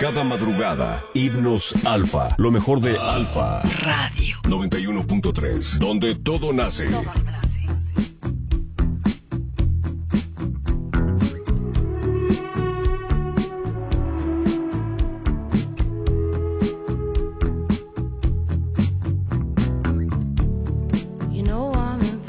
Cada madrugada, Himnos Alfa, lo mejor de Alfa Radio 91.3, donde todo nace.